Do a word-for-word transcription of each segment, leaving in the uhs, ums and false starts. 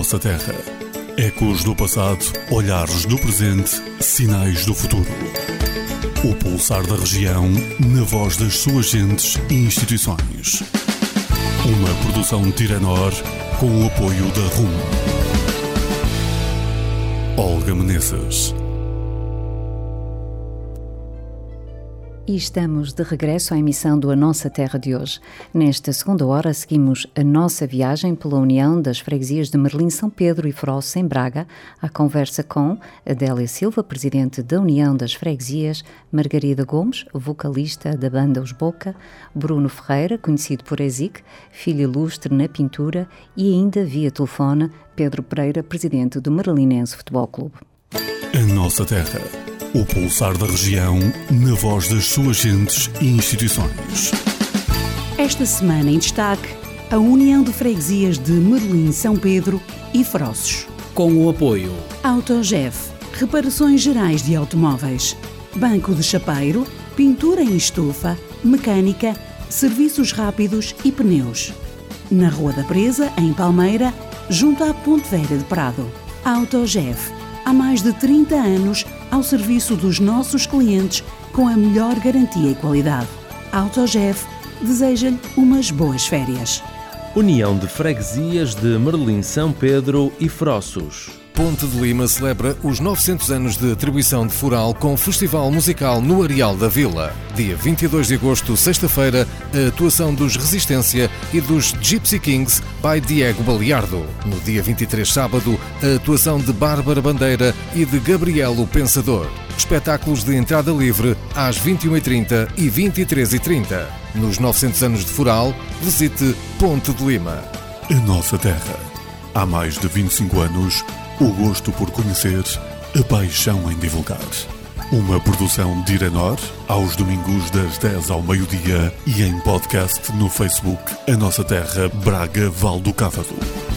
nossa terra. Ecos do passado, olhares do presente, sinais do futuro. O pulsar da região, na voz das suas gentes e instituições. Uma produção Tiranor, com o apoio da R U M. Olga Menezes. E estamos de regresso à emissão do A Nossa Terra de hoje. Nesta segunda hora seguimos a nossa viagem pela União das Freguesias de Merlim, São Pedro e Frosso, em Braga, à conversa com Adélia Silva, presidente da União das Freguesias, Margarida Gomes, vocalista da banda Os Boca, Bruno Ferreira, conhecido por Ezic, filho ilustre na pintura, e ainda via telefone Pedro Pereira, presidente do Merlinense Futebol Clube. A nossa terra. O pulsar da região, na voz das suas gentes e instituições. Esta semana em destaque, a União de Freguesias de Merlim, São Pedro e Frossos. Com o apoio AutoGev, reparações gerais de automóveis, banco de chapeiro, pintura em estufa, mecânica, serviços rápidos e pneus. Na Rua da Presa, em Palmeira, junto à Ponte Velha de Prado. AutoGev, há mais de trinta anos ao serviço dos nossos clientes com a melhor garantia e qualidade. AutoGev deseja-lhe umas boas férias. União de Freguesias de Merlim, São Pedro e Frossos. Ponte de Lima celebra os novecentos anos de atribuição de foral com festival musical no Areal da Vila. Dia vinte e dois de agosto, sexta-feira, a atuação dos Resistência e dos Gypsy Kings by Diego Baliardo. No dia vinte e três, sábado, a atuação de Bárbara Bandeira e de Gabriel o Pensador. Espetáculos de entrada livre às vinte e uma e trinta e vinte e três e trinta. Nos novecentos anos de foral, visite Ponte de Lima. A nossa terra. Há mais de vinte e cinco anos, o gosto por conhecer, a paixão em divulgar. Uma produção de Tiranor, aos domingos das dez ao meio-dia e em podcast no Facebook A Nossa Terra, Braga, Val do Cávado.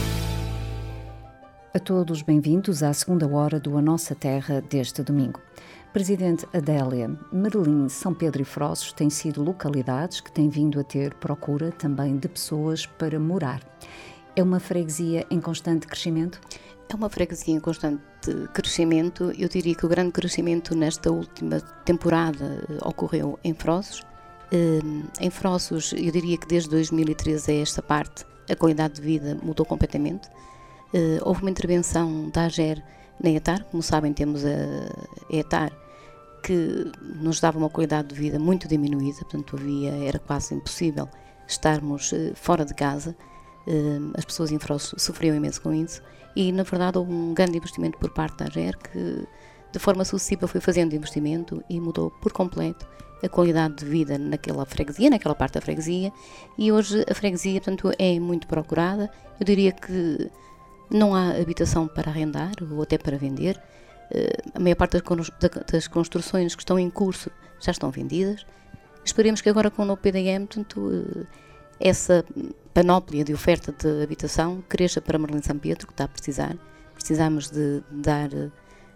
A todos bem-vindos à segunda hora do A Nossa Terra deste domingo. Presidente Adélia, Merlim, São Pedro e Frossos têm sido localidades que têm vindo a ter procura também de pessoas para morar. É uma freguesia em constante crescimento? É uma freguesia em constante crescimento. Eu diria que o grande crescimento nesta última temporada ocorreu em Frossos. Em Frossos, eu diria que desde dois mil e treze a esta parte, a qualidade de vida mudou completamente. Houve uma intervenção da AGER na ETAR, como sabem temos a ETAR, que nos dava uma qualidade de vida muito diminuída, portanto havia, era quase impossível estarmos fora de casa. As pessoas em Frossos sofriam imenso com isso e, na verdade, houve um grande investimento por parte da AGER que, de forma sucessiva, foi fazendo investimento e mudou por completo a qualidade de vida naquela freguesia, naquela parte da freguesia, e hoje a freguesia, portanto, é muito procurada. Eu diria que não há habitação para arrendar ou até para vender. A maior parte das construções que estão em curso já estão vendidas. Esperemos que agora com o novo P D M, portanto, essa panóplia de oferta de habitação cresça para Merlim São Pedro, que está a precisar. Precisamos de dar uh,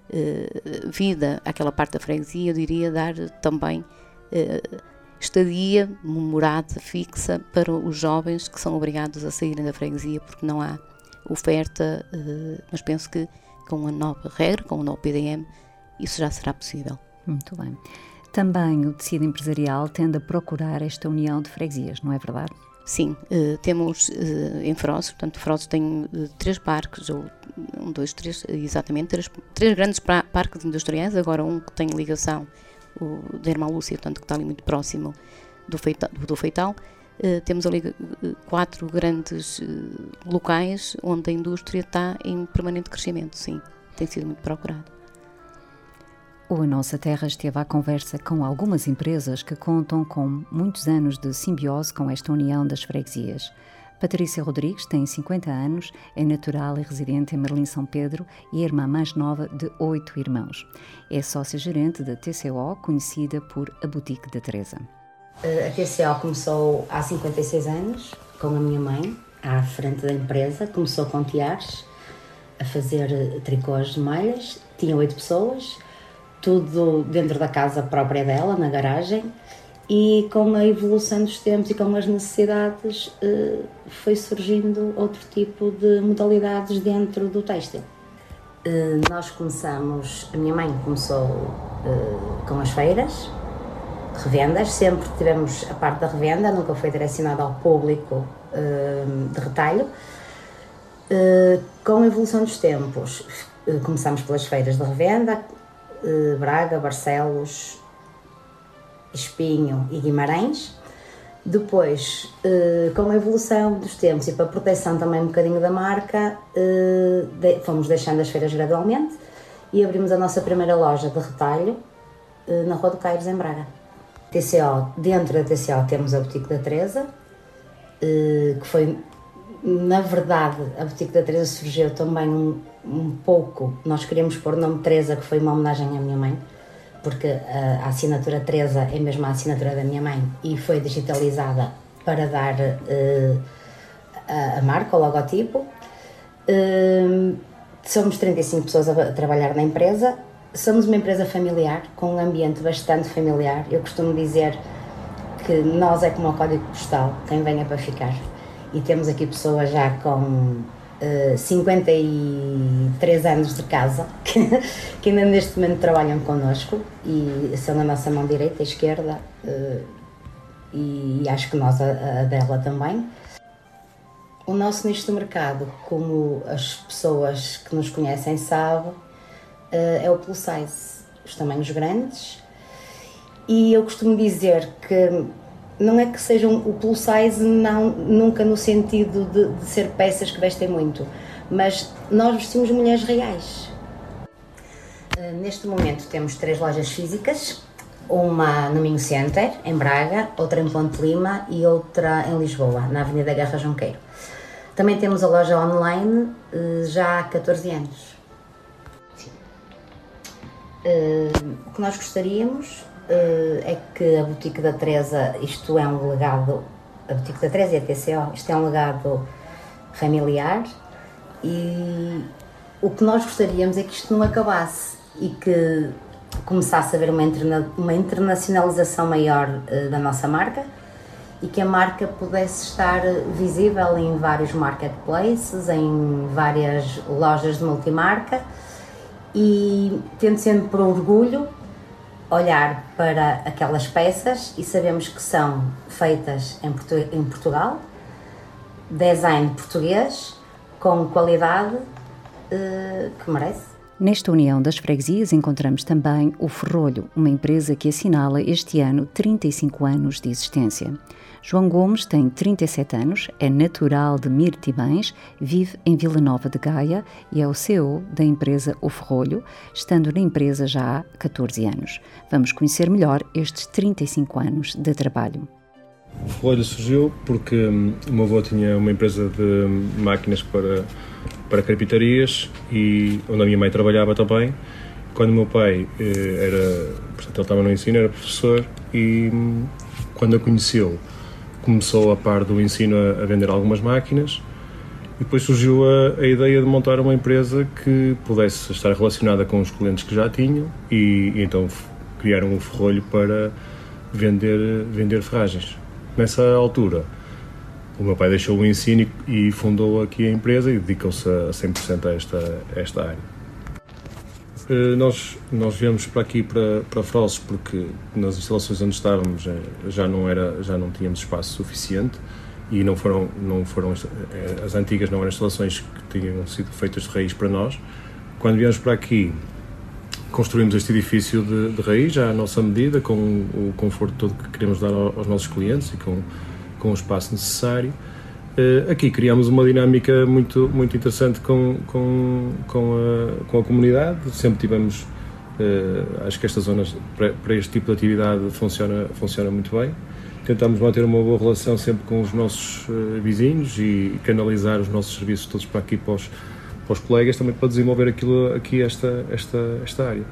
vida àquela parte da freguesia, eu diria dar também uh, estadia, morada fixa para os jovens que são obrigados a saírem da freguesia porque não há oferta, uh, mas penso que com a nova regra, com o novo P D M, isso já será possível. Muito bem. Também o tecido empresarial tende a procurar esta união de freguesias, não é verdade? Sim, uh, temos uh, em Frossos, portanto, Frossos tem uh, três parques, ou um, dois, três, exatamente, três, três grandes pra, parques industriais, agora um que tem ligação, o da Irmã Lúcia, portanto, que está ali muito próximo do Feital. Do Feital. Uh, temos ali uh, quatro grandes uh, locais onde a indústria está em permanente crescimento, sim, tem sido muito procurado. O A Nossa Terra esteve à conversa com algumas empresas que contam com muitos anos de simbiose com esta união das freguesias. Patrícia Rodrigues tem cinquenta anos, é natural e residente em Merlim São Pedro e é a irmã mais nova de oito irmãos. É sócia-gerente da T C O, conhecida por a Boutique da Teresa. A T C O começou há cinquenta e seis anos, com a minha mãe, à frente da empresa. Começou com tiares, a fazer tricôs de malhas, tinha oito pessoas, tudo dentro da casa própria dela, na garagem, e com a evolução dos tempos e com as necessidades foi surgindo outro tipo de modalidades dentro do têxtil. Nós começamos, a minha mãe começou com as feiras, revendas, sempre tivemos a parte da revenda, nunca foi direcionada ao público de retalho. Com a evolução dos tempos, começamos pelas feiras de revenda, Braga, Barcelos, Espinho e Guimarães. Depois, com a evolução dos tempos e para a proteção também um bocadinho da marca, fomos deixando as feiras gradualmente e abrimos a nossa primeira loja de retalho na Rua do Caires, em Braga. T C O, dentro da T C O temos a Boutique da Teresa, que foi, na verdade, a Boutique da Teresa surgiu também um, um pouco, nós queríamos pôr o nome Teresa, que foi uma homenagem à minha mãe, porque a, a assinatura Teresa é mesmo a assinatura da minha mãe e foi digitalizada para dar uh, a, a marca, o logotipo. Uh, somos trinta e cinco pessoas a, a trabalhar na empresa, somos uma empresa familiar, com um ambiente bastante familiar. Eu costumo dizer que nós é como o código postal, quem vem é para ficar. E temos aqui pessoas já com uh, cinquenta e três anos de casa, que, que ainda neste momento trabalham connosco e são a nossa mão direita e esquerda, uh, e acho que nós a, a dela também. O nosso nicho de mercado, como as pessoas que nos conhecem sabem, uh, é o plus size, os tamanhos grandes, e eu costumo dizer que não é que sejam o plus size, não, nunca no sentido de, de ser peças que vestem muito, mas nós vestimos mulheres reais. Uh, neste momento temos três lojas físicas, uma no Minho Center, em Braga, outra em Ponte Lima e outra em Lisboa, na Avenida Guerra Junqueiro. Também temos a loja online uh, já há catorze anos. Uh, o que nós gostaríamos é que a Boutique da Teresa, isto é um legado, a Boutique da Teresa e a T C O, isto é um legado familiar, e o que nós gostaríamos é que isto não acabasse e que começasse a haver uma, interna, uma internacionalização maior uh, da nossa marca e que a marca pudesse estar visível em vários marketplaces, em várias lojas de multimarca, e tendo sempre por orgulho olhar para aquelas peças e sabemos que são feitas em, Portu em Portugal, design português, com qualidade uh, que merece. Nesta união das freguesias encontramos também o Ferrolho, uma empresa que assinala este ano trinta e cinco anos de existência. João Gomes tem trinta e sete anos, é natural de Mirtibães, vive em Vila Nova de Gaia e é o C E O da empresa O Ferrolho, estando na empresa já há catorze anos. Vamos conhecer melhor estes trinta e cinco anos de trabalho. O Ferrolho surgiu porque hum, o meu avô tinha uma empresa de máquinas para, para carpintarias, e onde a minha mãe trabalhava também. Quando o meu pai eh, era, portanto, ele estava no ensino, era professor, e hum, quando a conheceu, começou a par do ensino a, a vender algumas máquinas, e depois surgiu a, a ideia de montar uma empresa que pudesse estar relacionada com os clientes que já tinham, e, e então criaram o Ferrolho para vender, vender ferragens. Nessa altura, o meu pai deixou o ensino e, e fundou aqui a empresa e dedicou-se a cem por cento a esta, a esta área. Uh, nós, nós viemos para aqui, para, para Frozes, porque nas instalações onde estávamos já não, era, já não tínhamos espaço suficiente, e não foram, não foram, as antigas não eram instalações que tinham sido feitas de raiz para nós. Quando viemos para aqui, construímos este edifício de, de raiz, já à nossa medida, com o conforto todo que queremos dar aos nossos clientes e com, com o espaço necessário. Uh, aqui criámos uma dinâmica muito, muito interessante com, com, com, a, com a comunidade. Sempre tivemos, uh, acho que esta zona para, para este tipo de atividade funciona, funciona muito bem. Tentamos manter uma boa relação sempre com os nossos uh, vizinhos e canalizar os nossos serviços todos para aqui, para os, para os colegas, também para desenvolver aquilo, aqui esta, esta, esta área.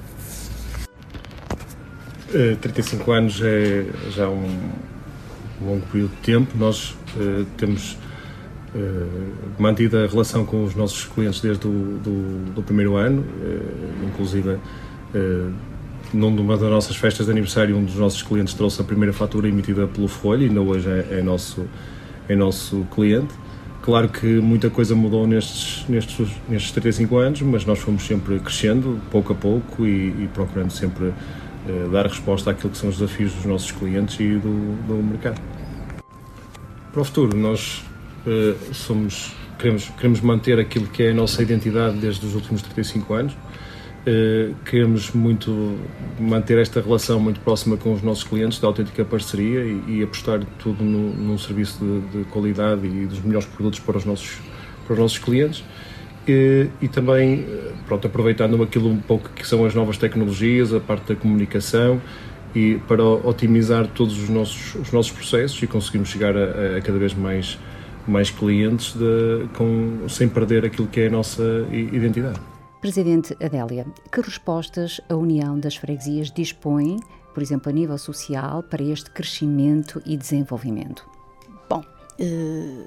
Uh, trinta e cinco anos é já um longo período de tempo. Nós uh, temos uh, mantido a relação com os nossos clientes desde o do, do primeiro ano, uh, inclusive uh, numa das nossas festas de aniversário, um dos nossos clientes trouxe a primeira fatura emitida pelo Folha, e ainda hoje é, é, nosso, é nosso cliente. Claro que muita coisa mudou nestes, nestes, nestes trinta e cinco anos, mas nós fomos sempre crescendo, pouco a pouco, e, e procurando sempre uh, dar resposta àquilo que são os desafios dos nossos clientes e do, do mercado. Para o futuro, nós uh, somos, queremos, queremos manter aquilo que é a nossa identidade desde os últimos trinta e cinco anos. Uh, queremos muito manter esta relação muito próxima com os nossos clientes, da autêntica parceria, e, e apostar tudo no, num serviço de, de qualidade e dos melhores produtos para os nossos, para os nossos clientes. E, e também, pronto, aproveitando aquilo um pouco que são as novas tecnologias, a parte da comunicação, e para otimizar todos os nossos, os nossos processos e conseguirmos chegar a, a cada vez mais, mais clientes de, com, sem perder aquilo que é a nossa identidade. Presidente Adélia, que respostas a União das Freguesias dispõe, por exemplo, a nível social, para este crescimento e desenvolvimento? Bom, eh,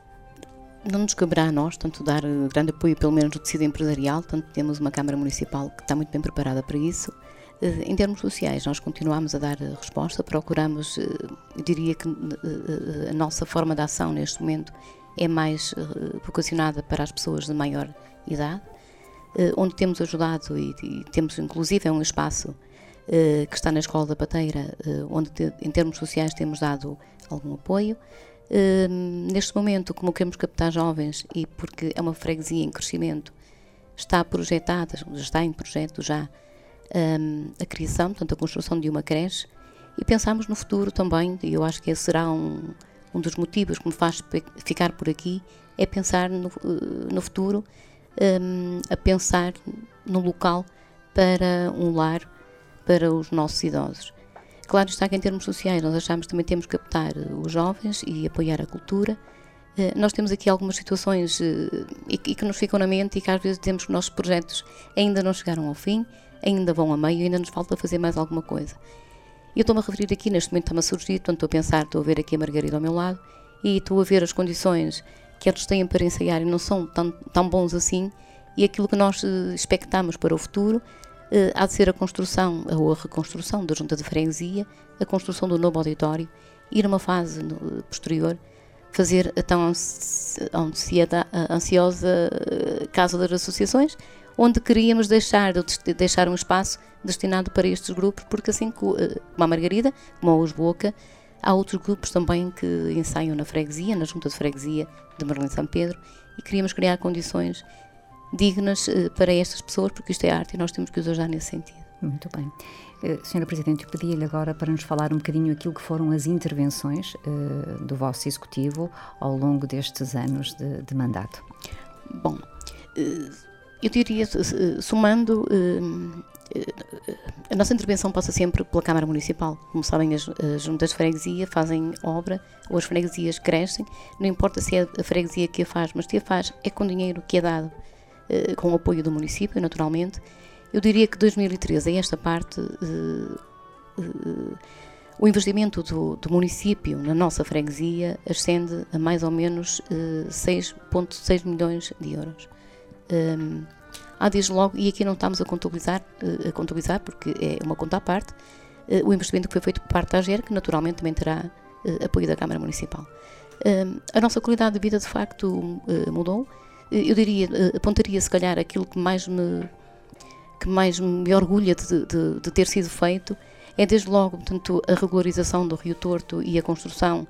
não nos caberá a nós tanto dar grande apoio, pelo menos no tecido empresarial, tanto temos uma Câmara Municipal que está muito bem preparada para isso. Eh, em termos sociais, nós continuamos a dar resposta, procuramos, eh, eu diria que eh, a nossa forma de ação neste momento é mais eh, vocacionada para as pessoas de maior idade, Uh, onde temos ajudado e, e temos inclusive é um espaço uh, que está na Escola da Pateira, uh, onde te, em termos sociais temos dado algum apoio. Uh, neste momento, como queremos captar jovens e porque é uma freguesia em crescimento, está projetada, está em projeto já um, a criação, portanto a construção de uma creche, e pensamos no futuro também, e eu acho que esse será um, um dos motivos que me faz ficar por aqui, é pensar no, uh, no futuro, Um, a pensar no local para um lar para os nossos idosos. Claro está que em termos sociais nós achamos que também temos que captar os jovens e apoiar a cultura. Uh, nós temos aqui algumas situações uh, e, e que nos ficam na mente, e que às vezes dizemos que os nossos projetos ainda não chegaram ao fim, ainda vão a meio, ainda nos falta fazer mais alguma coisa. Eu estou-me a referir aqui, neste momento está-me a surgir, portanto estou a pensar, estou a ver aqui a Margarida ao meu lado e estou a ver as condições que eles têm para ensaiar e não são tão, tão bons assim, e aquilo que nós uh, expectamos para o futuro uh, há de ser a construção ou a reconstrução da Junta de Freguesia, a construção do novo auditório, e numa fase no, posterior fazer a tão ansiada, a ansiosa uh, Casa das Associações, onde queríamos deixar, deixar um espaço destinado para estes grupos, porque assim como a Margarida, como a Os Boca, há outros grupos também que ensaiam na freguesia, na Junta de Freguesia de Marlim São Pedro, e queríamos criar condições dignas uh, para estas pessoas, porque isto é arte e nós temos que os ajudar nesse sentido. Muito bem. Uh, Senhora Presidente, eu pedi-lhe agora para nos falar um bocadinho aquilo que foram as intervenções uh, do vosso Executivo ao longo destes anos de, de mandato. Bom, uh, eu diria, uh, somando, uh, a nossa intervenção passa sempre pela Câmara Municipal. Como sabem, as, as juntas de freguesia fazem obra, ou as freguesias crescem, não importa se é a freguesia que a faz, mas se a faz é com dinheiro que é dado, eh, com o apoio do município, naturalmente. Eu diria que dois mil e treze, esta parte, eh, eh, o investimento do, do município na nossa freguesia ascende a mais ou menos eh, seis vírgula seis milhões de euros. Um, Há desde logo, e aqui não estamos a contabilizar, a contabilizar porque é uma conta à parte, o investimento que foi feito por parte da A G E R, que naturalmente também terá apoio da Câmara Municipal. A nossa qualidade de vida de facto mudou. Eu diria, apontaria se calhar aquilo que mais me, que mais me orgulha de, de, de ter sido feito, é desde logo, portanto, a regularização do Rio Torto e a construção,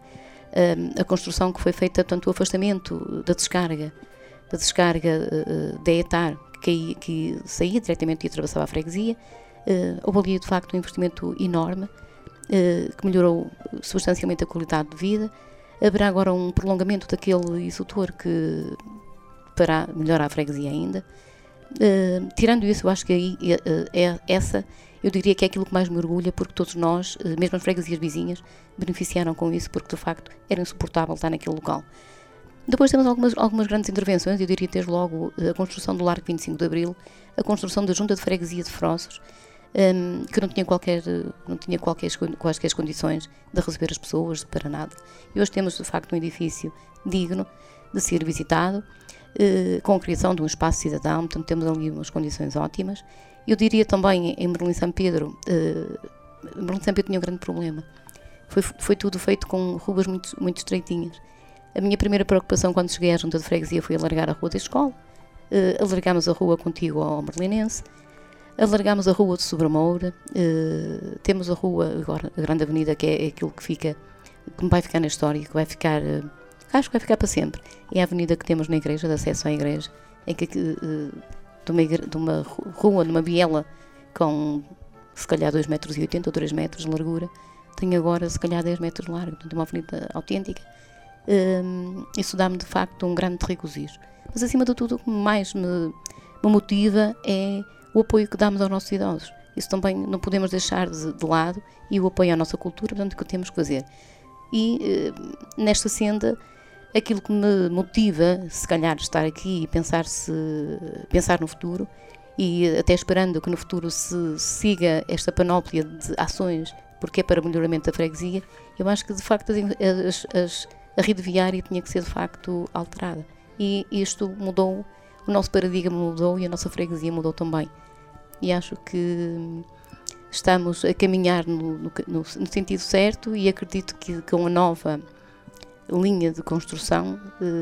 a construção que foi feita, portanto, o afastamento da descarga, da descarga da Etar, que, que saía diretamente e atravessava a freguesia. Uh, houve ali de facto um investimento enorme, uh, que melhorou substancialmente a qualidade de vida. Haverá agora um prolongamento daquele exutor que para melhorar a freguesia ainda. Uh, tirando isso, eu acho que aí uh, é essa, eu diria que é aquilo que mais me orgulha, porque todos nós, uh, mesmo as freguesias vizinhas, beneficiaram com isso, porque de facto era insuportável estar naquele local. Depois temos algumas, algumas grandes intervenções, eu diria desde logo a construção do Largo vinte e cinco de Abril, a construção da Junta de Freguesia de Frossos, um, que não tinha, qualquer, não tinha qualquer, quaisquer condições de receber as pessoas, para nada. E hoje temos de facto um edifício digno, de ser visitado, eh, com a criação de um espaço cidadão, portanto temos ali umas condições ótimas. Eu diria também em Merlim São Pedro, eh, Merlim São Pedro tinha um grande problema, foi, foi tudo feito com ruas muito, muito estreitinhas. A minha primeira preocupação quando cheguei à junta de freguesia foi alargar a rua da escola, uh, alargámos a rua contígua ao Merlinense, alargámos a rua de Sobremoura, uh, temos a rua, agora a grande avenida, que é, é aquilo que fica, que vai ficar na história, que vai ficar, uh, acho que vai ficar para sempre, é a avenida que temos na igreja, de acesso à igreja, em que uh, de, uma igre, de uma rua, numa biela com se calhar dois metros e oitenta ou três metros de largura, tem agora se calhar dez metros de largo, portanto é uma avenida autêntica. Um, isso dá-me de facto um grande regozijo, mas acima de tudo o que mais me, me motiva é o apoio que damos aos nossos idosos. Isso também não podemos deixar de, de lado, e o apoio à nossa cultura, portanto, que temos que fazer. E uh, nesta senda, aquilo que me motiva, se calhar, estar aqui e pensar, -se, pensar no futuro, e até esperando que no futuro se siga esta panóplia de ações, porque é para o melhoramento da freguesia, eu acho que de facto as, as a rede viária tinha que ser de facto alterada, e isto mudou, o nosso paradigma mudou e a nossa freguesia mudou também, e acho que estamos a caminhar no, no, no sentido certo, e acredito que com a nova linha de construção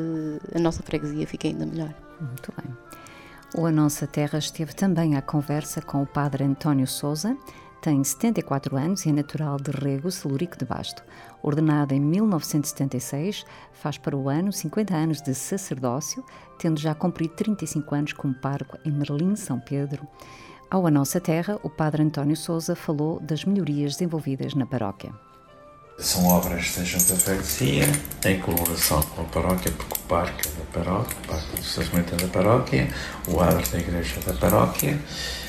a nossa freguesia fica ainda melhor. Muito bem. O A Nossa Terra esteve também à conversa com o padre António Sousa. Tem setenta e quatro anos e é natural de Rego, Celurico de Basto. Ordenado em mil novecentos e setenta e seis, faz para o ano cinquenta anos de sacerdócio, tendo já cumprido trinta e cinco anos como pároco em Merlim São Pedro. Ao A Nossa Terra, o padre António Sousa falou das melhorias desenvolvidas na paróquia. São obras da Junta de Freguesia, em colaboração com a paróquia, porque o parque é da paróquia, o parque do estacionamento é da paróquia, o adro da igreja é da paróquia.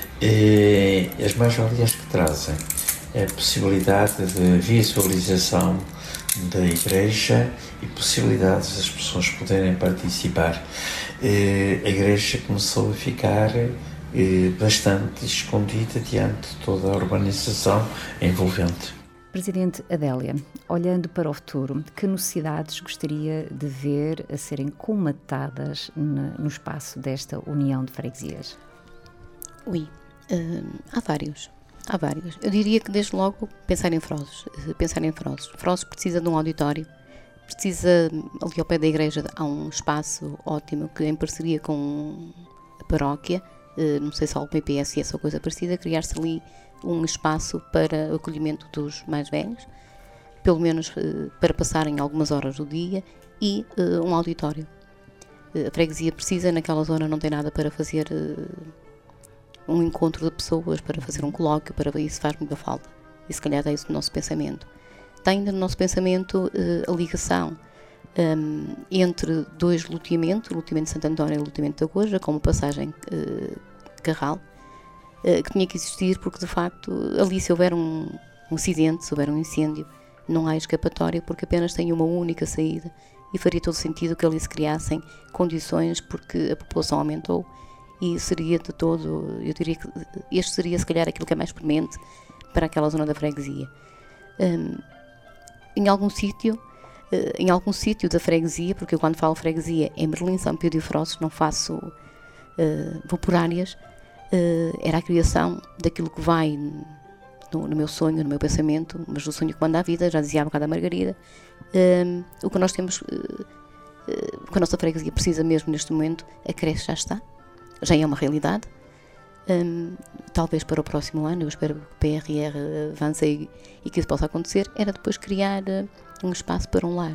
E as mais-valias que trazem é a possibilidade de visualização da igreja e possibilidades das pessoas poderem participar. E a igreja começou a ficar e, bastante escondida diante de toda a urbanização envolvente. Presidente Adélia, olhando para o futuro, que necessidades gostaria de ver a serem colmatadas no espaço desta União de Freguesias? Ui. Uh, há vários, há vários. Eu diria que desde logo pensar em Frozes, uh, pensar em Frozes. Frozes precisa de um auditório, precisa, ali ao pé da igreja há um espaço ótimo que em parceria com a paróquia, uh, não sei se há o P P S ou coisa parecida, criar-se ali um espaço para o acolhimento dos mais velhos, pelo menos uh, para passarem algumas horas do dia, e uh, um auditório. Uh, a freguesia precisa, naquela zona não tem nada para fazer uh, um encontro de pessoas, para fazer um colóquio, para isso faz muita falta. E se calhar é isso do nosso pensamento. Tem no nosso pensamento uh, a ligação um, entre dois loteamentos, o loteamento de Santo António e o loteamento da Goja, como passagem uh, Carral, uh, que tinha que existir, porque de facto ali, se houver um, um acidente, se houver um incêndio, não há escapatória, porque apenas tem uma única saída, e faria todo sentido que ali se criassem condições, porque a população aumentou. E seria de todo, eu diria que este seria se calhar aquilo que é mais premente para aquela zona da freguesia. Um, em algum sítio, uh, em algum sítio da freguesia, porque eu quando falo freguesia em Merlim, São Pedro e Frozes não faço, uh, vou por áreas, uh, era a criação daquilo que vai no, no meu sonho, no meu pensamento, mas o sonho que manda a vida, já dizia há bocado a Margarida, um, o que nós temos, uh, uh, o que a nossa freguesia precisa mesmo neste momento, a creche já está. Já é uma realidade, um, talvez para o próximo ano, eu espero que o P R R avance e, e que isso possa acontecer, era depois criar uh, um espaço para um lar.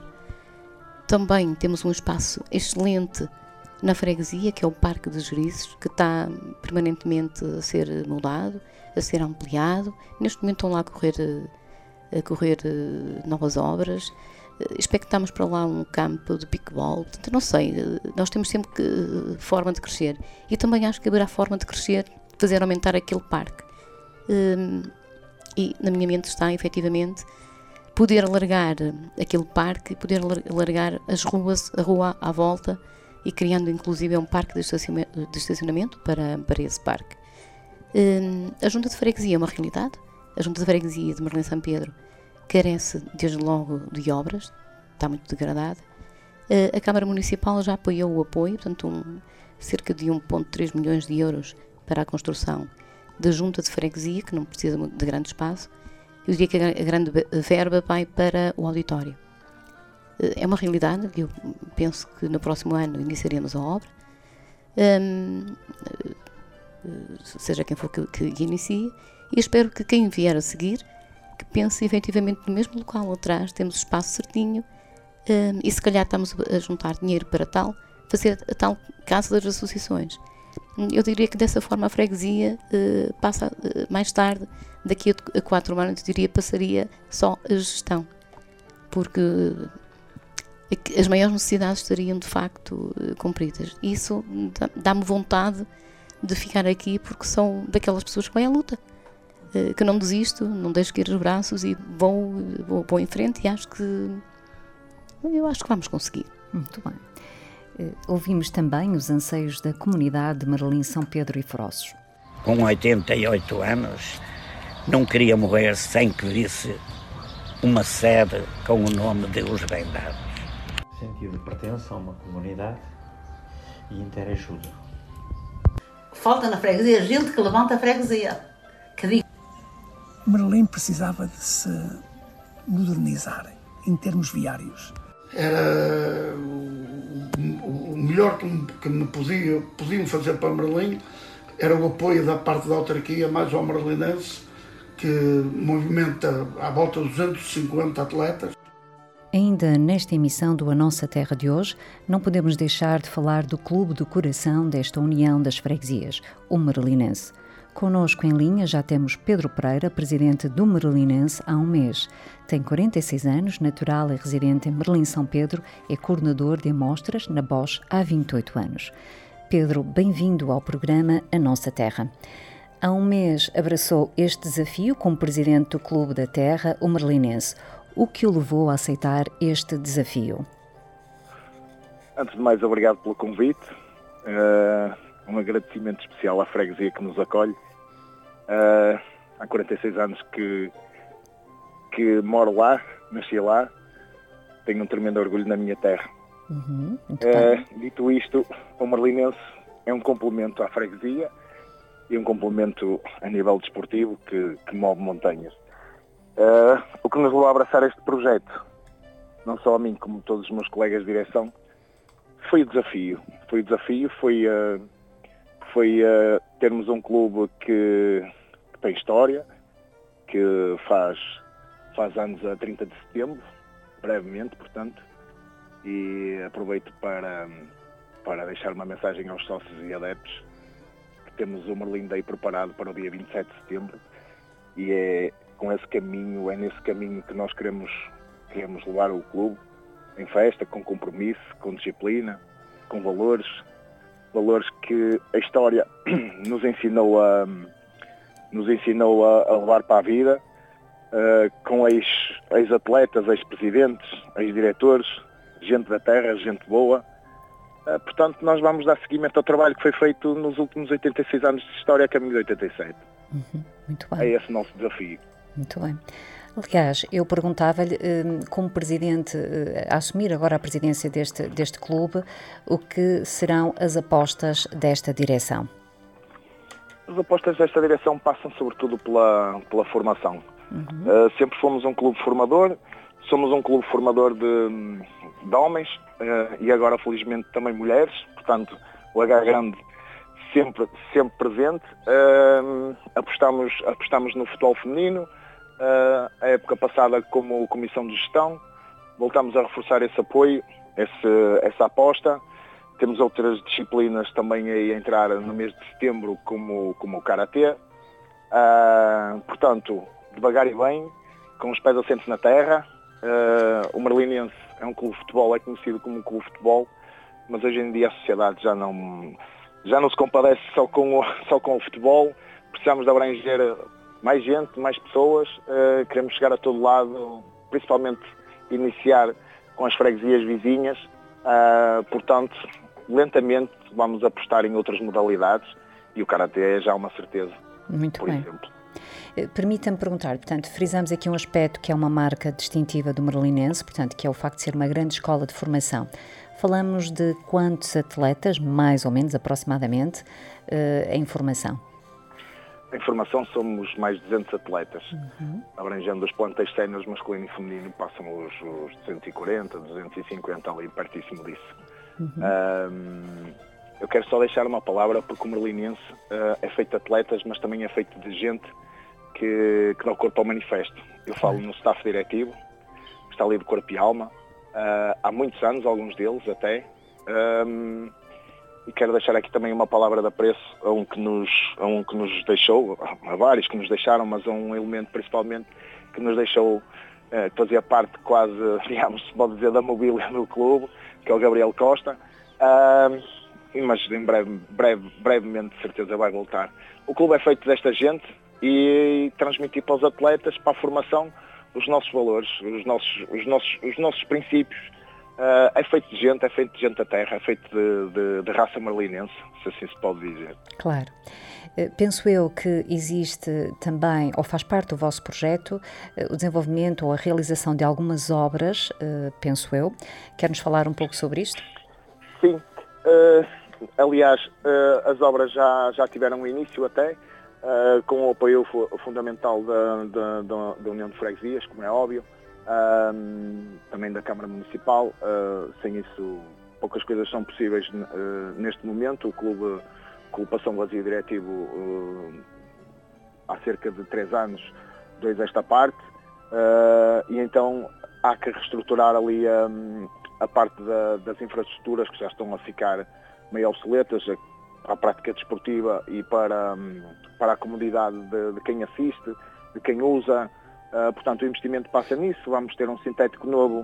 Também temos um espaço excelente na freguesia, que é o Parque dos Gerizes, que está permanentemente a ser mudado, a ser ampliado. Neste momento estão lá a correr, a correr uh, novas obras. Expectamos para lá um campo de pickball, portanto, não sei, nós temos sempre que, forma de crescer, e eu também acho que haverá forma de crescer, de fazer aumentar aquele parque, um, e na minha mente está efetivamente poder alargar aquele parque, poder alargar as ruas, a rua à volta, e criando inclusive um parque de estacionamento, de estacionamento para, para esse parque. Um, a Junta de Freguesia é uma realidade, a Junta de Freguesia de Merlim São Pedro carece desde logo de obras, está muito degradada. Uh, a Câmara Municipal já apoiou o apoio, portanto, um, cerca de um vírgula três milhões de euros para a construção da junta de freguesia, que não precisa de grande espaço. Eu diria que a grande verba vai para o auditório. É uma realidade, eu penso que no próximo ano iniciaremos a obra, um, seja quem for que, que inicie, e espero que quem vier a seguir, que pense efetivamente no mesmo local atrás, temos o espaço certinho, um, e se calhar estamos a juntar dinheiro para tal, fazer a tal Casa das Associações. Eu diria que dessa forma a freguesia uh, passa uh, mais tarde, daqui a, a quatro anos, eu diria, passaria só a gestão, porque uh, as maiores necessidades estariam de facto uh, cumpridas. Isso dá-me vontade de ficar aqui, porque sou daquelas pessoas que vão à luta, uh, que não desisto, não deixo cair os braços e vou, vou, vou em frente, e acho que eu acho que vamos conseguir. Muito bem. Uh, ouvimos também os anseios da comunidade de Marlim São Pedro e Frossos. Com oitenta e oito anos, não queria morrer sem que visse uma sede com o nome de Os Bem-Dados. Sentido de pertença a uma comunidade e interajuda. Falta na freguesia gente que levanta a freguesia. Que diga. Marlim precisava de se modernizar em termos viários. Era o melhor que me, que me podia, podiam fazer para Marlim, era o apoio da parte da autarquia mais ao marlinense, que movimenta à volta de duzentos e cinquenta atletas. Ainda nesta emissão do A Nossa Terra de hoje, não podemos deixar de falar do clube do coração desta União das Freguesias, o Marlinense. Connosco em linha já temos Pedro Pereira, presidente do Marlinense há um mês. Tem quarenta e seis anos, natural e residente em Marlim São Pedro, é coordenador de amostras na Bosch há vinte e oito anos. Pedro, bem-vindo ao programa A Nossa Terra. Há um mês abraçou este desafio como presidente do Clube da Terra, o Marlinense. O que o levou a aceitar este desafio? Antes de mais, obrigado pelo convite. Uh, um agradecimento especial à freguesia que nos acolhe. Uh, há quarenta e seis anos que, que moro lá, nasci lá. Tenho um tremendo orgulho na minha terra. Uhum, uh, dito isto, o Marlinense é um complemento à freguesia e um complemento a nível desportivo que, que move montanhas. Uh, o que nos levou a abraçar este projeto, não só a mim como a todos os meus colegas de direção, foi o desafio. Foi o desafio, foi, uh, foi uh, termos um clube que, que tem história, que faz, faz anos a trinta de setembro, brevemente, portanto, e aproveito para, para deixar uma mensagem aos sócios e adeptos que temos o Marlim Day preparado para o dia vinte e sete de setembro, e é com esse caminho, é nesse caminho que nós queremos, queremos levar o clube, em festa, com compromisso, com disciplina, com valores, valores que a história nos ensinou a, nos ensinou a, a levar para a vida, uh, com ex, ex-atletas, ex-presidentes, ex-diretores, gente da terra, gente boa. Uh, portanto, nós vamos dar seguimento ao trabalho que foi feito nos últimos oitenta e seis anos de história, a caminho de oitenta e sete. Uhum, muito bem. É esse o nosso desafio. Muito bem. Aliás, eu perguntava-lhe, como presidente, a assumir agora a presidência deste, deste clube, o que serão as apostas desta direção? As apostas desta direção passam sobretudo pela, pela formação. Uhum. Uh, sempre fomos um clube formador, somos um clube formador de, de homens uh, e agora felizmente também mulheres, portanto o H grande sempre, sempre presente. Uh, apostamos, apostamos no futebol feminino. Uh, a época passada como comissão de gestão, voltamos a reforçar esse apoio, esse, essa aposta. Temos outras disciplinas também a entrar no mês de setembro, como, como o Karatê. Uh, portanto, devagar e bem, com os pés assentos na terra. Uh, o Marlinense é um clube de futebol, é conhecido como um clube de futebol, mas hoje em dia a sociedade já não, já não se compadece só com, o, só com o futebol. Precisamos de abranger mais gente, mais pessoas, uh, queremos chegar a todo lado, principalmente iniciar com as freguesias vizinhas, uh, portanto, lentamente vamos apostar em outras modalidades e o Karatê é já uma certeza. Muito por bem. exemplo. Permita-me perguntar, portanto, frisamos aqui um aspecto que é uma marca distintiva do Merlinense, portanto, que é o facto de ser uma grande escola de formação. Falamos de quantos atletas, mais ou menos, aproximadamente, em formação? Em formação somos mais de duzentos atletas, uhum. abrangendo os plantéis séniores masculino e feminino, passam os, os duzentos e quarenta, duzentos e cinquenta ali, pertíssimo disso. Uhum. Um, eu quero só deixar uma palavra, porque o Merlinense uh, é feito de atletas, mas também é feito de gente que, que dá o corpo ao manifesto. Eu falo no staff diretivo, que está ali de corpo e alma, uh, há muitos anos, alguns deles até, um, e quero deixar aqui também uma palavra de apreço a um que nos, a um que nos deixou, a vários que nos deixaram, mas a um elemento principalmente que nos deixou, uh, que fazia parte quase, digamos, se pode dizer, da mobília do clube, que é o Gabriel Costa, uh, mas em breve, breve, brevemente de certeza vai voltar. O clube é feito desta gente e transmitir para os atletas, para a formação, os nossos valores, os nossos, os nossos, os nossos princípios. Uh, é feito de gente, é feito de gente da terra, é feito de, de, de raça merlinense, se assim se pode dizer. Claro. Penso eu que existe também, ou faz parte do vosso projeto, o desenvolvimento ou a realização de algumas obras, penso eu. Quer-nos falar um pouco sobre isto? Sim. Uh, aliás, uh, as obras já, já tiveram início até, uh, com o apoio fundamental da, da, da, da União de Freguesias, como é óbvio. Um, também da Câmara Municipal, uh, sem isso poucas coisas são possíveis uh, neste momento. O clube, o clube passou um vazio diretivo uh, há cerca de três anos, dois esta parte, uh, e então há que reestruturar ali um, a parte da, das infraestruturas que já estão a ficar meio obsoletas para a prática desportiva e para, um, para a comodidade de, de quem assiste, de quem usa. Uh, portanto, o investimento passa nisso. Vamos ter um sintético novo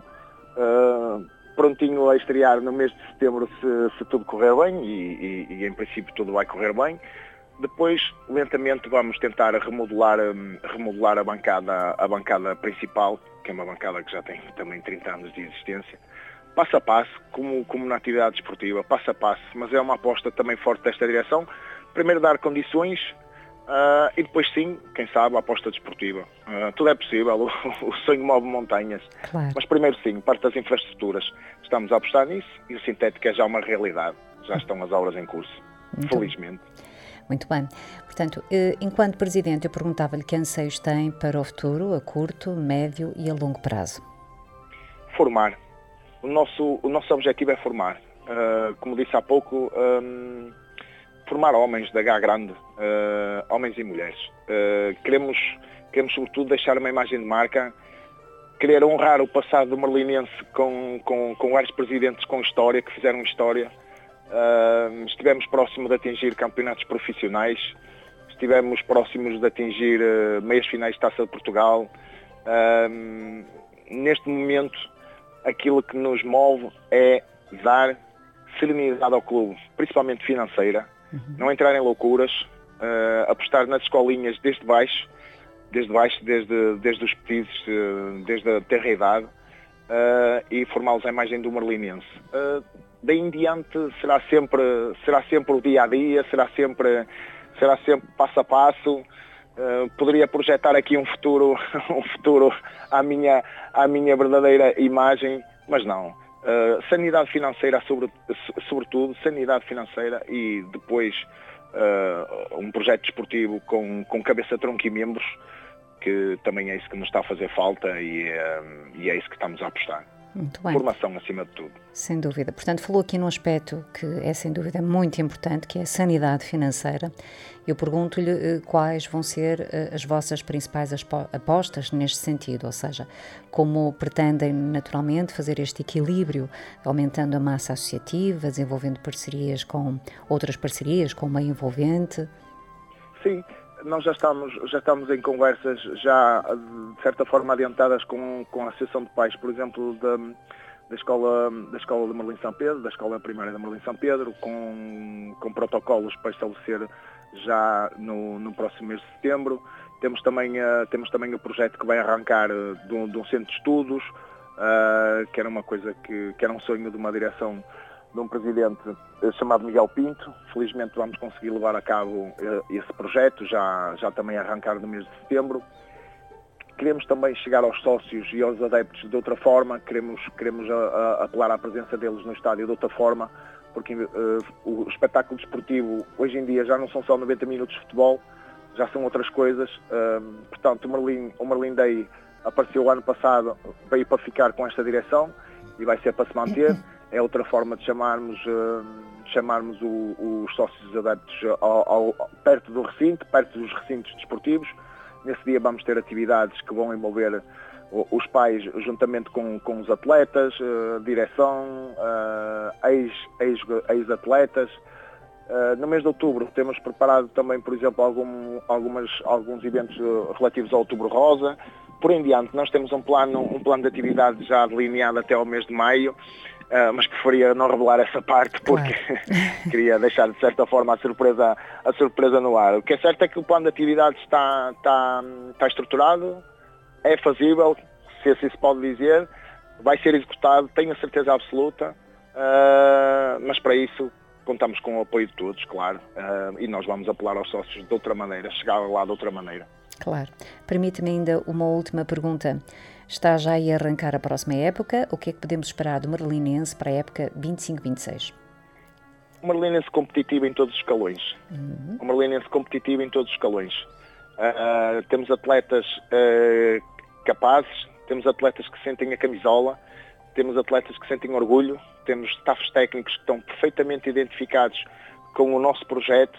uh, prontinho a estrear no mês de setembro, se, se tudo correr bem, e, e, e em princípio tudo vai correr bem. Depois, lentamente, vamos tentar remodelar, um, remodelar a, bancada, a bancada principal, que é uma bancada que já tem também trinta anos de existência, passo a passo, como, como na atividade desportiva, passo a passo, mas é uma aposta também forte desta direção. Primeiro dar condições, Uh, e depois sim, quem sabe, a aposta desportiva. Uh, tudo é possível, o, o sonho move montanhas. Claro. Mas primeiro sim, parte das infraestruturas. Estamos a apostar nisso e o sintético é já uma realidade. Já estão as obras em curso, Muito felizmente. Muito bem. Portanto, enquanto Presidente, eu perguntava-lhe que anseios tem para o futuro, a curto, médio e a longo prazo. Formar. O nosso, o nosso objetivo é formar. Uh, como disse há pouco, um, formar homens da H grande, uh, homens e mulheres. Uh, queremos, queremos, sobretudo, deixar uma imagem de marca, querer honrar o passado do Merlinense com, com, com vários presidentes com história, que fizeram história. Uh, estivemos próximos de atingir campeonatos profissionais, estivemos próximos de atingir uh, meias finais de Taça de Portugal. Uh, neste momento, aquilo que nos move é dar serenidade ao clube, principalmente financeira. Uhum. Não entrar em loucuras, uh, apostar nas escolinhas desde baixo, desde baixo, desde, desde os petizes, uh, desde a terra idade, uh, e formá-los à imagem do Merlinense. Uh, daí em diante será sempre, será sempre o dia a dia, será sempre, será sempre passo a passo. Uh, poderia projetar aqui um futuro, um futuro à minha, à minha verdadeira imagem, mas não. Uh, sanidade financeira, sobre, sobretudo, sanidade financeira, e depois uh, um projeto desportivo com, com cabeça, tronco e membros, que também é isso que nos está a fazer falta, e, uh, e é isso que estamos a apostar. Muito bem. Formação acima de tudo. Sem dúvida. Portanto, falou aqui num aspecto que é sem dúvida muito importante, que é a sanidade financeira. Eu pergunto-lhe quais vão ser as vossas principais apostas neste sentido, ou seja, como pretendem naturalmente fazer este equilíbrio, aumentando a massa associativa, desenvolvendo parcerias com outras parcerias, com o meio envolvente? Sim. Nós já estamos, já estamos em conversas já de certa forma adiantadas com, com a Associação de Pais, por exemplo, da, da, escola, da Escola de Merlim São Pedro, da Escola Primária de Merlim São Pedro, com, com protocolos para estabelecer já no, no próximo mês de setembro. Temos também, uh, temos também o projeto que vai arrancar uh, de, um, de um centro de estudos, uh, que era uma coisa que, que era um sonho de uma direção de um presidente chamado Miguel Pinto. Felizmente vamos conseguir levar a cabo esse projeto, já, já também arrancar no mês de setembro. Queremos também chegar aos sócios e aos adeptos de outra forma, queremos, queremos a, a, apelar à presença deles no estádio de outra forma, porque uh, o espetáculo desportivo hoje em dia já não são só noventa minutos de futebol, já são outras coisas. Uh, portanto, o Merlin, o Merlin Day apareceu o ano passado, veio para ficar com esta direção e vai ser para se manter. É outra forma de chamarmos, uh, de chamarmos o, os sócios adeptos ao, ao, perto do recinto, perto dos recintos desportivos. Nesse dia vamos ter atividades que vão envolver os pais juntamente com, com os atletas, uh, direção, uh, ex, ex, ex-atletas. Uh, no mês de outubro temos preparado também, por exemplo, algum, algumas, alguns eventos relativos ao Outubro Rosa. Por em diante, nós temos um plano, um plano de atividades já delineado até ao mês de maio, uh, mas preferia não revelar essa parte porque claro. Queria deixar de certa forma a surpresa, a surpresa no ar. O que é certo é que o plano de atividades está, está, está estruturado, é fazível, se assim se pode dizer, vai ser executado, tenho a certeza absoluta, uh, mas para isso contamos com o apoio de todos, claro, uh, e nós vamos apelar aos sócios de outra maneira, chegar lá de outra maneira. Claro. Permite-me ainda uma última pergunta. Está já a arrancar a próxima época, o que é que podemos esperar do Merlinense para a época vinte e cinco vinte e seis? O Merlinense competitivo em todos os escalões. Uhum. O Merlinense competitivo em todos os escalões. Uh, temos atletas uh, capazes, temos atletas que sentem a camisola, temos atletas que sentem orgulho, temos staffs técnicos que estão perfeitamente identificados com o nosso projeto,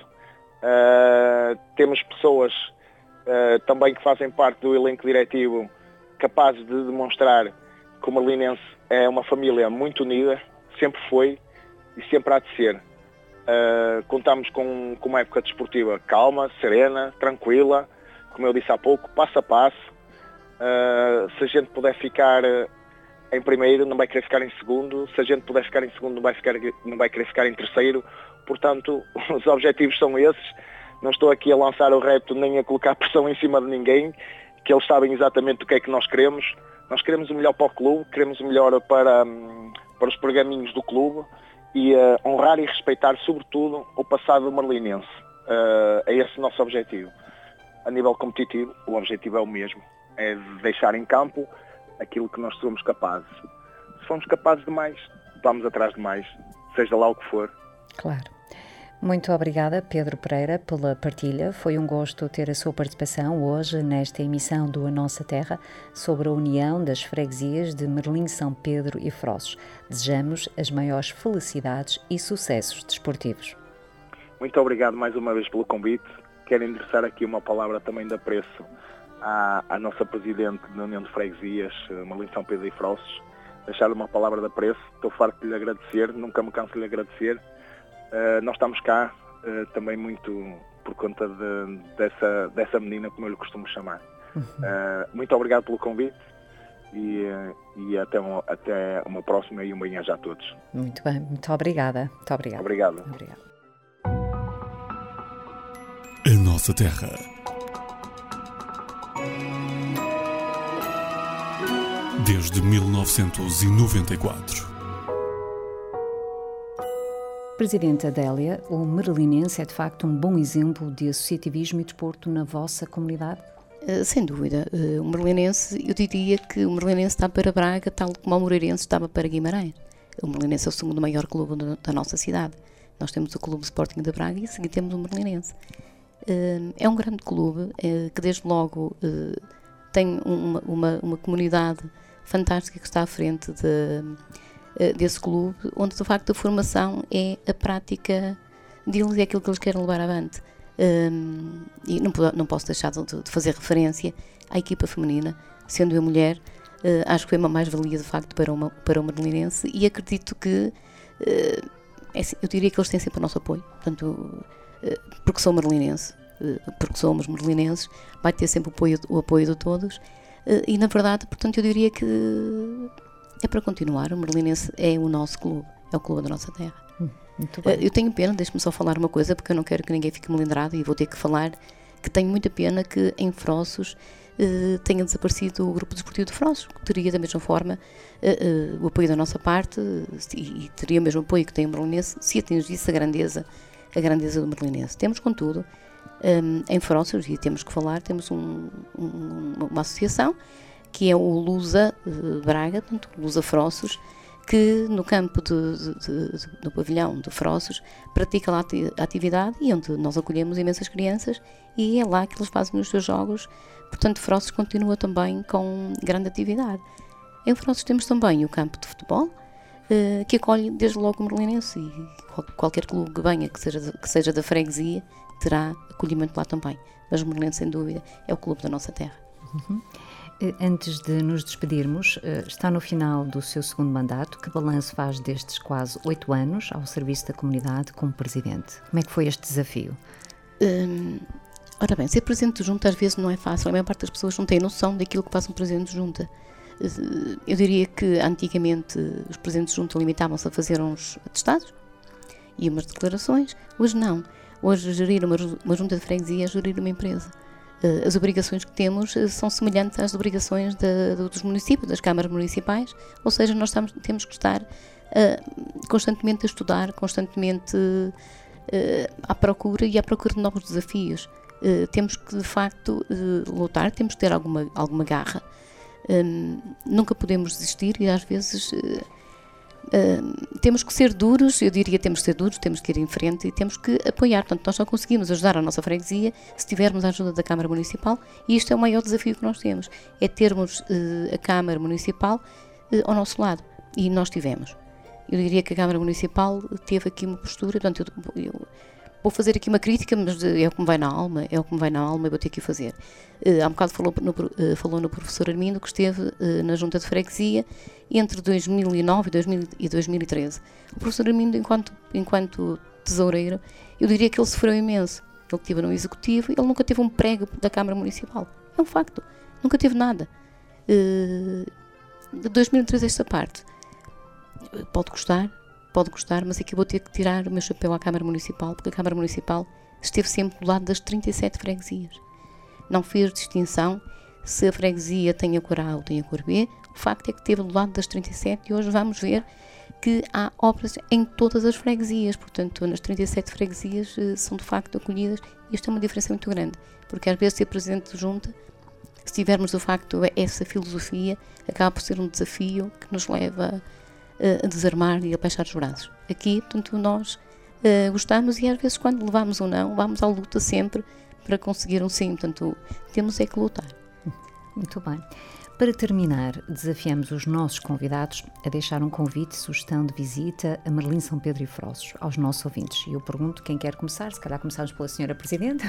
uh, temos pessoas uh, também que fazem parte do elenco diretivo capazes de demonstrar que o Merlinense é uma família muito unida, sempre foi e sempre há de ser. Uh, contamos com, com uma época desportiva calma, serena, tranquila, como eu disse há pouco, passo a passo. Uh, se a gente puder ficar em primeiro, não vai querer ficar em segundo. Se a gente puder ficar em segundo, não vai, ficar, não vai querer ficar em terceiro. Portanto, os objetivos são esses. Não estou aqui a lançar o repto nem a colocar pressão em cima de ninguém, que eles sabem exatamente o que é que nós queremos. Nós queremos o melhor para o clube, queremos o melhor para, para os pergaminhos do clube e uh, honrar e respeitar, sobretudo, o passado do Merlinense. Uh, é esse o nosso objetivo. A nível competitivo, o objetivo é o mesmo. É deixar em campo aquilo que nós somos capazes. Se formos capazes de mais, vamos atrás de mais, seja lá o que for. Claro. Muito obrigada, Pedro Pereira, pela partilha. Foi um gosto ter a sua participação hoje nesta emissão do A Nossa Terra sobre a união das freguesias de Merlim, São Pedro e Frossos. Desejamos as maiores felicidades e sucessos desportivos. Muito obrigado mais uma vez pelo convite. Quero endereçar aqui uma palavra também de apreço à, à nossa Presidente da União de Freguesias, Merlim, São Pedro e Frossos. Deixar uma palavra de apreço. Estou farto de lhe agradecer, nunca me canso de lhe agradecer. Uh, nós estamos cá uh, também muito por conta de, dessa, dessa menina, como eu lhe costumo chamar. Uhum. Uh, muito obrigado pelo convite e, uh, e até, uma, até uma próxima e um bem-aja a todos. Muito bem, muito obrigada. Muito obrigada. Obrigado. Obrigado. A Nossa Terra. Desde mil novecentos e noventa e quatro. Presidente Adélia, o Merlinense é de facto um bom exemplo de associativismo e desporto na vossa comunidade? Uh, sem dúvida. Uh, o Merlinense, eu diria que o Merlinense está para Braga, tal como o Moreirense estava para Guimarães. O Merlinense é o segundo maior clube da, da nossa cidade. Nós temos o Clube Sporting de Braga e a seguir temos o Merlinense. Uh, é um grande clube uh, que desde logo uh, tem uma, uma, uma comunidade fantástica que está à frente de... desse clube, onde de facto a formação é a prática deles e é aquilo que eles querem levar avante. Um, e não, não posso deixar de, de fazer referência à equipa feminina, sendo eu mulher, uh, acho que foi uma mais-valia de facto para, uma, para o Merlinense e acredito que uh, é, eu diria que eles têm sempre o nosso apoio, portanto, uh, porque sou merlinense, uh, porque somos merlinenses, vai ter sempre o apoio, o apoio de todos uh, e na verdade, portanto, eu diria que é para continuar. O Merlinense é o nosso clube, é o clube da nossa terra. Hum, muito bem. Eu tenho pena, deixe-me só falar uma coisa, porque eu não quero que ninguém fique melindrado e vou ter que falar, que tenho muita pena que em Frossos uh, tenha desaparecido o Grupo Desportivo de Frozes, que teria da mesma forma uh, uh, o apoio da nossa parte uh, e, e teria o mesmo apoio que tem o Merlinense se atingisse a grandeza, a grandeza do Merlinense. Temos, contudo, um, em Frozes, e temos que falar, temos um, um, uma associação que é o Lusa uh, Braga, portanto, Lusa Frozes, que no campo de, de, de, de, no pavilhão de Frozes pratica lá a atividade e onde nós acolhemos imensas crianças e é lá que eles fazem os seus jogos. Portanto, Frozes continua também com grande atividade. Em Frozes temos também o campo de futebol, eh, que acolhe desde logo o Merlinense, e qualquer clube que venha, que seja, de, que seja da freguesia, terá acolhimento lá também. Mas o Merlinense, sem dúvida, é o clube da nossa terra. Uhum. Antes de nos despedirmos, está no final do seu segundo mandato. Que balanço faz destes quase oito anos ao serviço da comunidade como presidente? Como é que foi este desafio? Hum, ora bem, ser presidente de junta às vezes não é fácil. A maior parte das pessoas não tem noção daquilo que faz um presidente de junta. Eu diria que antigamente os presidentes de junta limitavam-se a fazer uns atestados e umas declarações. Hoje não. Hoje gerir uma, uma junta de freguesia é gerir uma empresa. As obrigações que temos são semelhantes às obrigações de, de, dos municípios, das câmaras municipais, ou seja, nós estamos, temos que estar uh, constantemente a estudar, constantemente uh, à procura e à procura de novos desafios. Uh, temos que, de facto, uh, lutar, temos que ter alguma, alguma garra, um, nunca podemos desistir e às vezes... Uh, Uh, temos que ser duros, eu diria temos que ser duros, temos que ir em frente e temos que apoiar. Portanto, nós só conseguimos ajudar a nossa freguesia se tivermos a ajuda da Câmara Municipal e isto é o maior desafio que nós temos, é termos uh, a Câmara Municipal uh, ao nosso lado e nós tivemos. Eu diria que a Câmara Municipal teve aqui uma postura, portanto, eu, eu vou fazer aqui uma crítica, mas é o que me vai na alma, é o que me vai na alma e vou ter que o fazer. Uh, há um bocado falou no, uh, falou no professor Armindo, que esteve uh, na Junta de Freguesia entre dois mil e nove e dois mil e treze. O professor Armindo, enquanto, enquanto tesoureiro, eu diria que ele sofreu imenso. Ele esteve no Executivo e ele nunca teve um prego da Câmara Municipal. É um facto. Nunca teve nada. Uh, de dois mil e treze esta parte. Uh, pode gostar, pode gostar, mas aqui vou ter que tirar o meu chapéu à Câmara Municipal, porque a Câmara Municipal esteve sempre do lado das trinta e sete freguesias. Não fez distinção se a freguesia tem a cor A ou tem a cor B. O facto é que esteve do lado das trinta e sete e hoje vamos ver que há obras em todas as freguesias. Portanto, nas trinta e sete freguesias são de facto acolhidas e isto é uma diferença muito grande, porque às vezes ser presidente de junta, se tivermos de facto essa filosofia, acaba por ser um desafio que nos leva a desarmar e a baixar os braços. Aqui, portanto, nós uh, gostamos e às vezes quando levamos ou não, vamos à luta sempre para conseguir um sim. Portanto, temos é que lutar. Muito bem. Para terminar, desafiamos os nossos convidados a deixar um convite, sugestão de visita a Merlim São Pedro e Frozes aos nossos ouvintes. E eu pergunto quem quer começar, se calhar começamos pela senhora Presidente.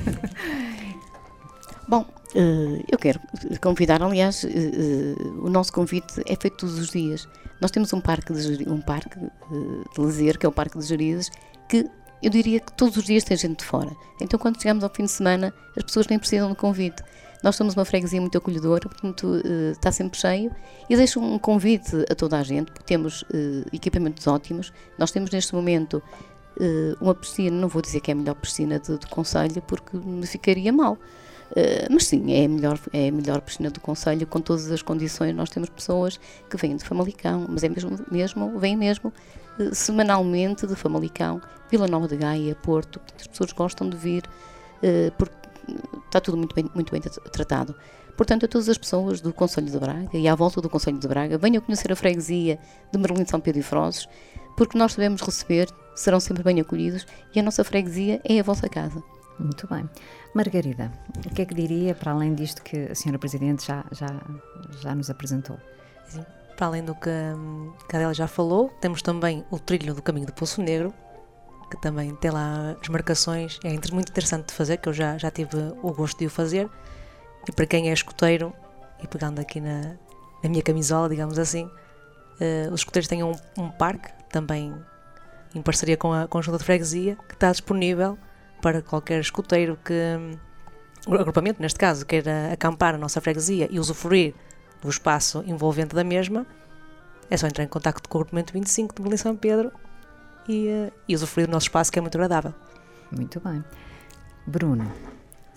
Bom, eu quero convidar, aliás, o nosso convite é feito todos os dias. Nós temos um parque de, um parque de lazer, que é o Parque de Geridas, que eu diria que todos os dias tem gente de fora. Então, quando chegamos ao fim de semana, as pessoas nem precisam de convite. Nós somos uma freguesia muito acolhedora, portanto, está sempre cheio. E deixo um convite a toda a gente, porque temos equipamentos ótimos. Nós temos, neste momento, uma piscina, não vou dizer que é a melhor piscina do, do concelho, porque me ficaria mal. Uh, mas sim, é a, melhor, é a melhor piscina do concelho, com todas as condições. Nós temos pessoas que vêm de Famalicão, mas é mesmo, mesmo vêm mesmo uh, semanalmente de Famalicão, Vila Nova de Gaia, Porto. As pessoas gostam de vir uh, porque está tudo muito bem, muito bem tratado. Portanto, a todas as pessoas do Concelho de Braga e à volta do Concelho de Braga, venham conhecer a freguesia de Merlim São Pedro e Frozes, porque nós sabemos receber, serão sempre bem acolhidos e a nossa freguesia é a vossa casa. Muito bem. Margarida, o que é que diria, para além disto que a senhora Presidente já, já, já nos apresentou? Sim, para além do que a Adélia já falou, temos também o trilho do Caminho do Poço Negro, que também tem lá as marcações, é muito interessante de fazer, que eu já, já tive o gosto de o fazer, e para quem é escoteiro, e pegando aqui na, na minha camisola, digamos assim, uh, os escoteiros têm um, um parque, também em parceria com a, com a Junta de Freguesia, que está disponível para qualquer escoteiro que, o agrupamento neste caso, queira acampar na nossa freguesia e usufruir do espaço envolvente da mesma, é só entrar em contacto com o agrupamento vinte e cinco de Merlim São Pedro e, uh, e usufruir do nosso espaço, que é muito agradável. Muito bem. Bruno?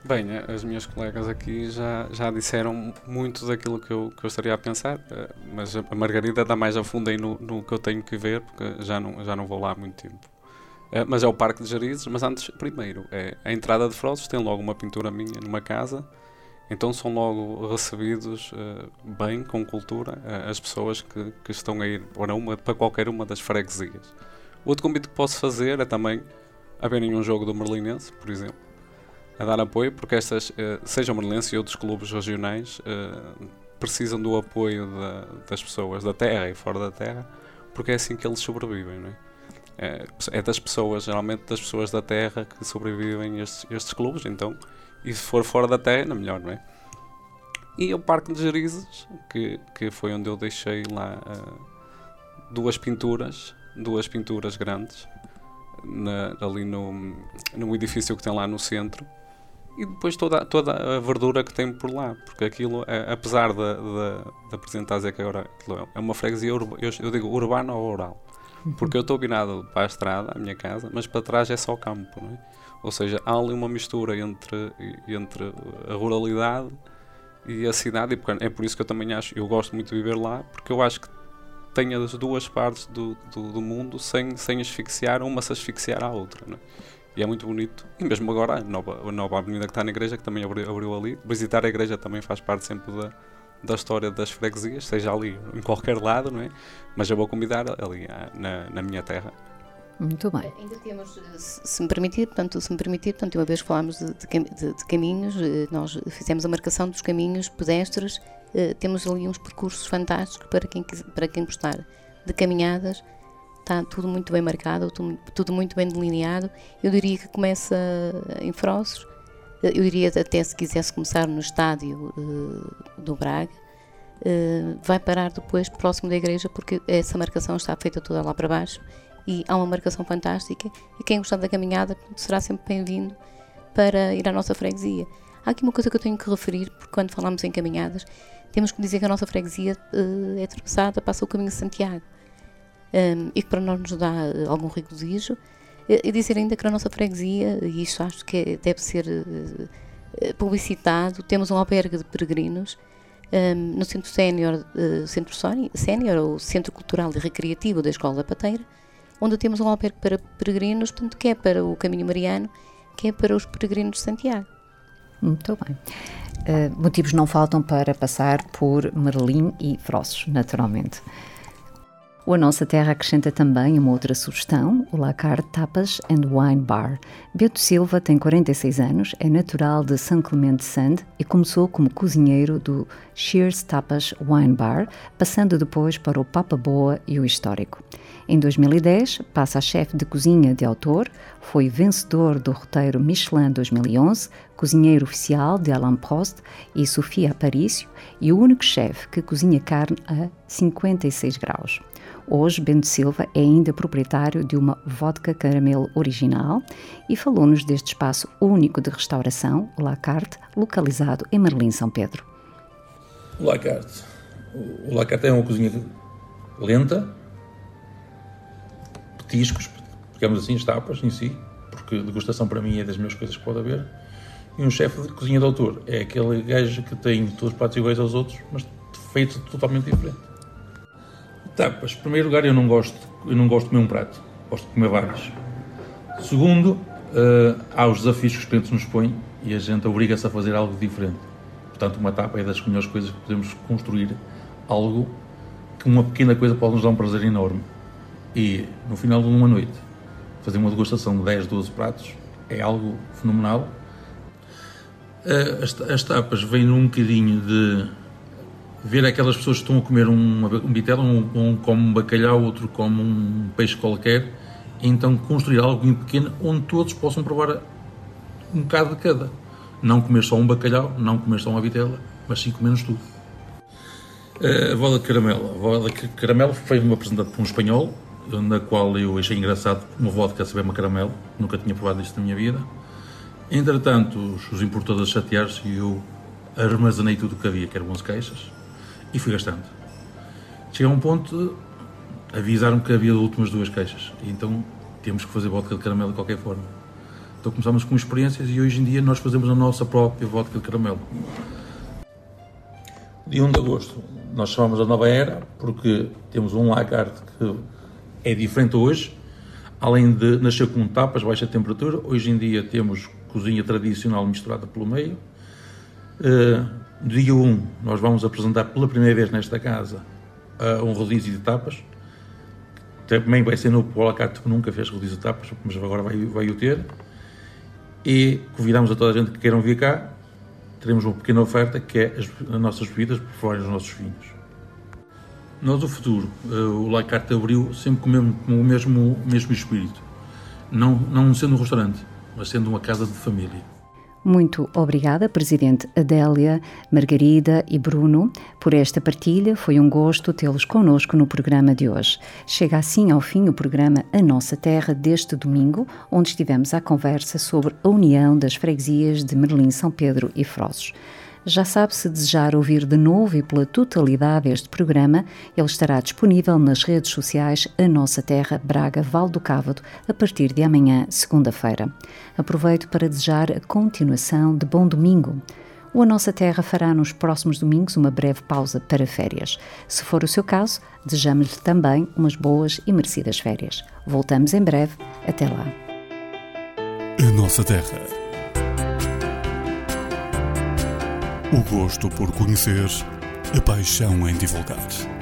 Bem, as minhas colegas aqui já, já disseram muito daquilo que eu, que eu estaria a pensar, mas a Margarida dá mais a fundo aí no, no que eu tenho que ver, porque já não, já não vou lá há muito tempo. Mas é o Parque de Jarizes, mas antes, primeiro, é a entrada de Frozes, tem logo uma pintura minha numa casa, então são logo recebidos bem, com cultura, as pessoas que, que estão a ir para, uma, para qualquer uma das freguesias. O outro convite que posso fazer é também a verem um jogo do Merlinense, por exemplo, a dar apoio, porque estas, seja o Merlinense e outros clubes regionais, precisam do apoio da, das pessoas da terra e fora da terra, porque é assim que eles sobrevivem, não é? É das pessoas, geralmente das pessoas da terra, que sobrevivem estes, estes clubes, então, e se for fora da terra, ainda melhor, não é? E o Parque de Jarizes, que, que foi onde eu deixei lá duas pinturas, duas pinturas grandes, na, ali no, no edifício que tem lá no centro, e depois toda, toda a verdura que tem por lá, porque aquilo, é, apesar de, de, de apresentar dizer que agora é uma freguesia, urba, eu, eu digo urbana ou rural, porque eu estou virado para a estrada, a minha casa, mas para trás é só campo, não é? Ou seja, há ali uma mistura entre, entre a ruralidade e a cidade, e é por isso que eu também acho, eu gosto muito de viver lá, porque eu acho que tem as duas partes do, do, do mundo sem, sem asfixiar, uma se asfixiar à outra, não é? E é muito bonito. E mesmo agora, a nova, a nova avenida que está na igreja, que também abriu, abriu ali, visitar a igreja também faz parte sempre da, da história das freguesias, seja ali em qualquer lado, não é? Mas eu vou convidar ali na, na minha terra. Muito bem. Ainda temos, se me permitir, portanto, se me permitir, portanto, uma vez que falámos de, de, de caminhos, nós fizemos a marcação dos caminhos pedestres, temos ali uns percursos fantásticos para quem, para quem gostar de caminhadas. Está tudo muito bem marcado, tudo, tudo muito bem delineado. Eu diria que começa em Frozes, eu diria até se quisesse começar no estádio uh, do Braga, uh, vai parar depois próximo da igreja, porque essa marcação está feita toda lá para baixo e há uma marcação fantástica, e quem gostar da caminhada será sempre bem-vindo para ir à nossa freguesia. Há aqui uma coisa que eu tenho que referir, porque quando falamos em caminhadas, temos que dizer que a nossa freguesia uh, é atravessada, passa o caminho de Santiago. Um, e que para nós nos dá uh, algum regozijo, e, e dizer ainda que na nossa freguesia, e isto acho que é, deve ser uh, publicitado, temos um albergue de peregrinos um, no Centro Sénior, uh, Centro Sénior, ou Centro Cultural e Recreativo da Escola da Pateira, onde temos um albergue para peregrinos, portanto, que é para o Caminho Mariano, que é para os peregrinos de Santiago. Muito bem. Uh, motivos não faltam para passar por Merlim e Frozes, naturalmente. O A Nossa Terra acrescenta também uma outra sugestão, o La Carte Tapas and Wine Bar. Bento Silva tem quarenta e seis anos, é natural de São Clemente Sand e começou como cozinheiro do Shears Tapas Wine Bar, passando depois para o Papa Boa e o Histórico. Em dois mil e dez, passa a chefe de cozinha de autor, foi vencedor do roteiro Michelin dois mil e onze, cozinheiro oficial de Alain Prost e Sofia Aparício e o único chefe que cozinha carne a cinquenta e seis graus. Hoje, Bento Silva é ainda proprietário de uma vodka caramelo original e falou-nos deste espaço único de restauração, o La Carte, localizado em Merlim, São Pedro. O La Carte. O La Carte é uma cozinha lenta, petiscos, digamos assim, as tapas em si, porque degustação para mim é das melhores coisas que pode haver. E um chefe de cozinha de autor é aquele gajo que tem todos os pratos iguais aos outros, mas feito totalmente diferente. Tapas. Em primeiro lugar, eu não gosto, eu não gosto de comer um prato, gosto de comer vários. Segundo, uh, há os desafios que os clientes nos põem e a gente obriga-se a fazer algo diferente. Portanto, uma tapa é das melhores coisas que podemos construir, algo que uma pequena coisa pode nos dar um prazer enorme. E, no final de uma noite, fazer uma degustação de dez, doze pratos é algo fenomenal. Uh, as, as tapas vêm num bocadinho de ver aquelas pessoas que estão a comer um, um bitelo, um, um come um bacalhau, outro come um peixe qualquer, e então construir algo em pequeno onde todos possam provar um bocado de cada. Não comer só um bacalhau, não comer só uma vitela, mas sim comermos tudo. A vodka caramelo. A vodka caramelo foi-me apresentado por um espanhol, na qual eu achei engraçado uma vodka a saber uma caramelo, nunca tinha provado isto na minha vida. Entretanto, os, os importadores chatearam-se e eu armazenei tudo o que havia, que eram onze caixas, e fui gastando. Cheguei a um ponto, avisaram-me que havia as últimas duas caixas, e então temos que fazer vodka de caramelo de qualquer forma. Então começámos com experiências e hoje em dia nós fazemos a nossa própria vodka de caramelo. Dia um de agosto nós chamamos a nova era porque temos um lager que é diferente hoje, além de nascer com tapas, baixa temperatura, hoje em dia temos cozinha tradicional misturada pelo meio. Uh, dia um nós vamos apresentar pela primeira vez nesta casa uh, um rodízio de tapas. Também vai ser novo para o Alacarte, que nunca fez rodízio de tapas, mas agora vai, vai o ter. E convidamos a toda a gente que queiram vir cá. Teremos uma pequena oferta que é as, as nossas bebidas por fora dos nossos vinhos. Nós, o futuro, o Alacarte abriu sempre com o mesmo, com o mesmo, mesmo espírito. Não, não sendo um restaurante, mas sendo uma casa de família. Muito obrigada, Presidente Adélia, Margarida e Bruno, por esta partilha. Foi um gosto tê-los connosco no programa de hoje. Chega assim ao fim o programa A Nossa Terra deste domingo, onde estivemos à conversa sobre a união das freguesias de Merlim, São Pedro e Frozes. Já sabe, se desejar ouvir de novo e pela totalidade este programa, ele estará disponível nas redes sociais A Nossa Terra Braga Val do Cávado a partir de amanhã, segunda-feira. Aproveito para desejar a continuação de bom domingo. O A Nossa Terra fará nos próximos domingos uma breve pausa para férias. Se for o seu caso, desejamos-lhe também umas boas e merecidas férias. Voltamos em breve. Até lá. A Nossa Terra. O gosto por conhecer, a paixão em divulgar.